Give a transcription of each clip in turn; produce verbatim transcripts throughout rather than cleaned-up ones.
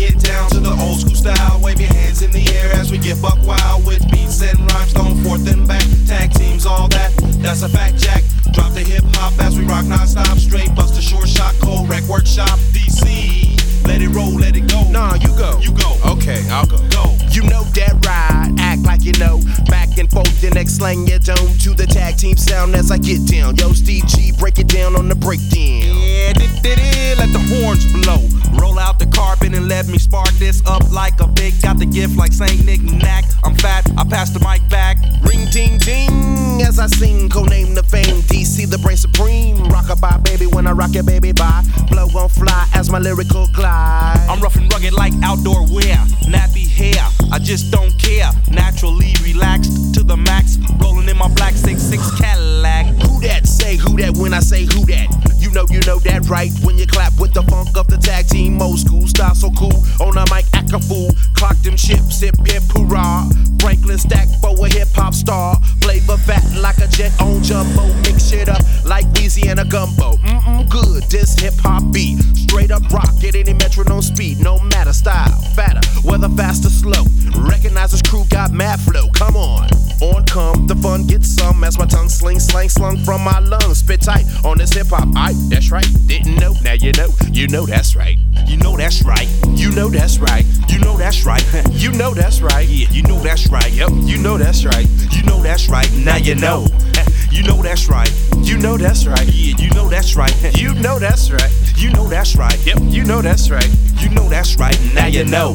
get down to the old school style. Wave your hands in the air as we get buck wild with beats and rhymes, thrown forth and back. Tag teams, all that, that's a fact, Jack. Drop the hip hop as we rock non-stop. Straight bust a short shot, cold wreck workshop. D C, let it roll, let it go. Nah, you go. You go. Okay, I'll go. Go. You know that ride, act like you know. Back and forth, your next slang your dome to the tag team sound as I get down. Yo, Steve G, break it down on the breakdown. Yeah, did did it, let the horns blow. Roll out the carpet and let me spark this up like a big. Got the gift like Saint Nick Knack. I'm fat, I pass the mic back. Ring ting ting as I sing, co-name the fame. D C the brain supreme. Rockabye baby when I rock your baby bye. Blow gon' fly as my lyrical glide. I'm rough and rugged like outdoor wear. Nappy hair, I just don't care. Naturally relaxed to the max. Rolling in my black six six Cadillac. Who that say who that when I say who that? You know you know that right when you clap with the funk of the tag team. Old school style so cool. On the mic act a fool. Clock them ships, hip hip hoorah. Franklin stack for a hip hop star. Flavor fat like a jet on jumbo. Mix shit up like Weezy and a gumbo. Mm-mm good, this hip hop beat. Straight up rock at any metronome speed. No matter style, fatter, whether fast or slow. Recognize this crew got mad flow. Come on, on come the fun gets some as my tongue sling slang slung from my lungs. Spit tight on this hip hop. I that's right. Didn't know. Now you know. You know that's right. You know that's right. You know that's right. You know that's right. You know that's right. Yeah, you know that's right. Yep. You know that's right. You know that's right. Now you know. You know that's right. You know that's right. Yeah, you know that's right. You know that's right. You know that's right. Yep. You know that's right. You know that's right. Now you know.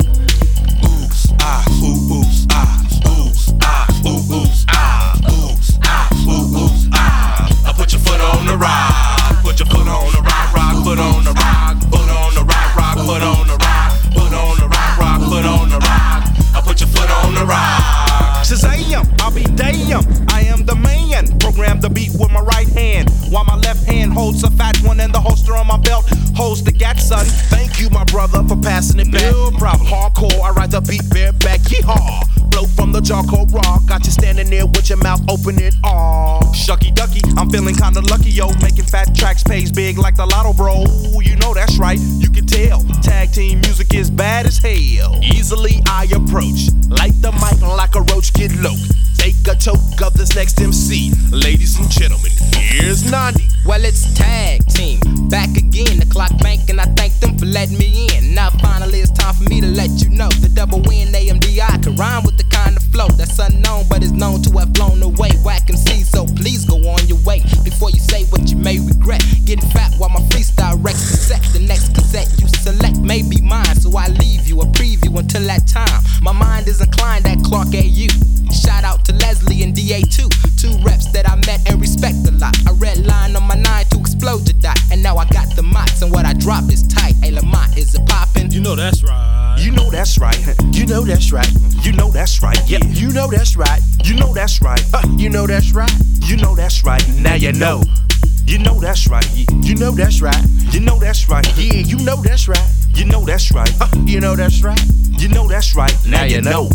Oops, ah, ooh, oops, ah, oops, ah, ooh, oops, ah, oops, ah, ooh, oops, ah. Put your foot on the rock. Put your foot on the rock, rock, foot on the rock, foot on the rock, rock, foot on the rock, foot on the rock, rock, foot on the rock. I put your foot on the rock. Shazam, I'll be damn. I am the man. Program the beat with my right hand, while my left hand holds a fat one, and the holster on my belt holds the gat, son. Thank you, my brother, for passing it back. No problem. Hardcore, I ride the beat bareback. Yeehaw. Flow from the charcoal rock. Got you standing there with your mouth open in awe. Shucky ducky, I'm feeling kinda lucky, yo. Making fat tracks pays big like the lotto, bro. You know that's right, you can tell. Tag team music is bad as hell. Easily I approach, light the mic like a roach, get low. Take a toke of this next M C. Ladies and gentlemen, here's Nandi. Well, it's tag team, back again. The clock bank, and I thank them for letting me in. Now finally it's time for me to let you know the double win A M D I can rhyme with the kind of flow that's unknown, but is known to have blown away. Whack M C, so please go on your way before you say what you may regret. Getting fat while my freestyle wrecks the set. The next cassette you select may be mine, so I leave you a preview until that time. My mind is inclined at Clark A U. Shout out to Leslie and D A two, two reps that I met and respect a lot. I red line on my nine to explode the dot, and now I got the mots, and what I drop is tight. Hey Lamont, is it poppin'? You know that's right. You know that's right. You know that's right. You know that's right. Yep. Yeah. You know that's right. You know that's right. Uh, you know that's right. You know that's right. Now you know. You know that's right. You know that's right. You know that's right. Yeah, you know that's right. You know that's right. Uh, you know that's right. You know that's right. Now you know.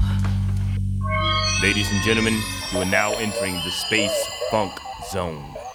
Ladies and gentlemen, you are now entering the Space Funk Zone.